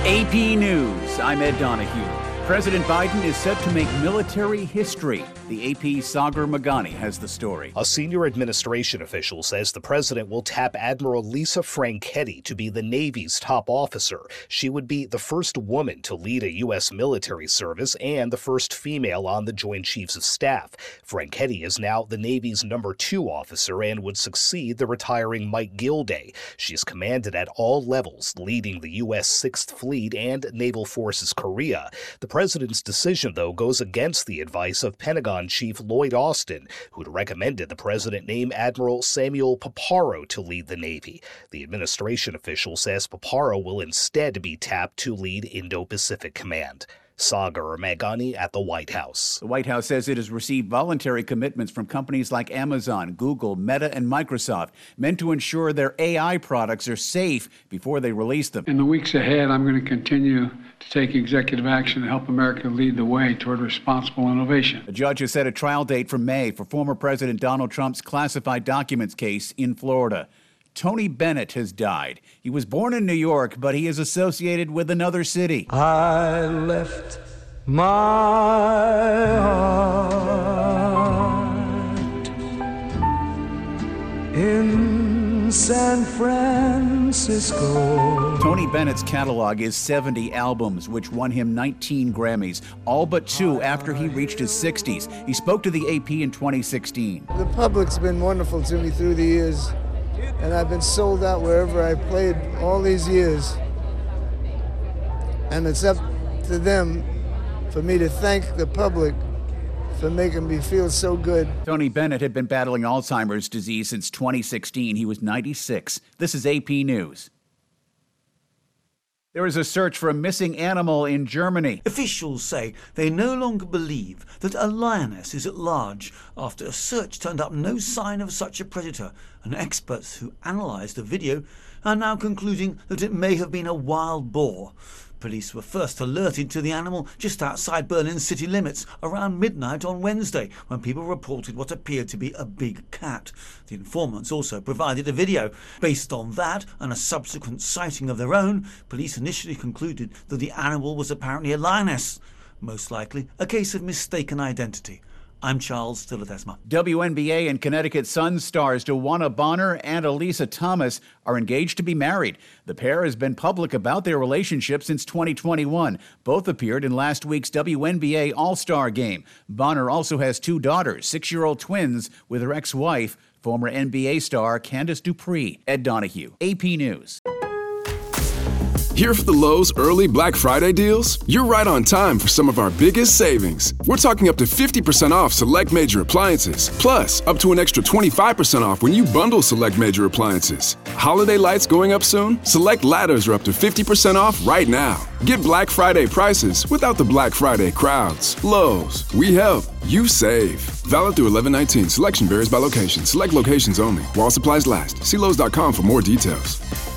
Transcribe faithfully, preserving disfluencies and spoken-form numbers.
A P News, I'm Ed Donahue. President Biden is set to make military history. The A P's Sagar Meghani has the story. A senior administration official says the president will tap Admiral Lisa Franchetti to be the Navy's top officer. She would be the first woman to lead a U S military service and the first female on the Joint Chiefs of Staff. Franchetti is now the Navy's number two officer and would succeed the retiring Mike Gilday. She's commanded at all levels, leading the U S sixth Fleet and Naval Forces Korea. The president's decision, though, goes against the advice of Pentagon Chief Lloyd Austin, who'd recommended the president name Admiral Samuel Paparo to lead the Navy. The administration official says Paparo will instead be tapped to lead Indo-Pacific Command. Sagar Meghani at the White House. The White House says it has received voluntary commitments from companies like Amazon, Google, Meta, and Microsoft, meant to ensure their A I products are safe before they release them. In the weeks ahead, I'm going to continue to take executive action to help America lead the way toward responsible innovation. A judge has set a trial date for May for former President Donald Trump's classified documents case in Florida. Tony Bennett has died. He was born in New York, but he is associated with another city. I left my heart in San Francisco. Tony Bennett's catalog is seventy albums, which won him nineteen Grammys, all but two after he reached his sixties. He spoke to the A P in twenty sixteen. The public's been wonderful to me through the years. And I've been sold out wherever I played all these years. And it's up to them for me to thank the public for making me feel so good. Tony Bennett had been battling Alzheimer's disease since twenty sixteen. He was ninety-six. This is A P News. There is a search for a missing animal in Germany. Officials say they no longer believe that a lioness is at large after a search turned up no sign of such a predator, and experts who analysed the video are now concluding that it may have been a wild boar. Police were first alerted to the animal just outside Berlin's city limits around midnight on Wednesday, when people reported what appeared to be a big cat. The informants also provided a video. Based on that and a subsequent sighting of their own, police initially concluded that the animal was apparently a lioness, most likely a case of mistaken identity. I'm Charles Stilatesma. W N B A and Connecticut Sun stars DeWanna Bonner and Elisa Thomas are engaged to be married. The pair has been public about their relationship since twenty twenty-one. Both appeared in last week's W N B A All-Star Game. Bonner also has two daughters, six-year-old twins, with her ex-wife, former N B A star Candace Dupree. Ed Donahue, A P News. Here for the Lowe's early Black Friday deals? You're right on time for some of our biggest savings. We're talking up to fifty percent off select major appliances, plus up to an extra twenty-five percent off when you bundle select major appliances. Holiday lights going up soon? Select ladders are up to fifty percent off right now. Get Black Friday prices without the Black Friday crowds. Lowe's, we help, you save. Valid through eleven nineteen. Selection varies by location. Select locations only. While supplies last. See Lowe's dot com for more details.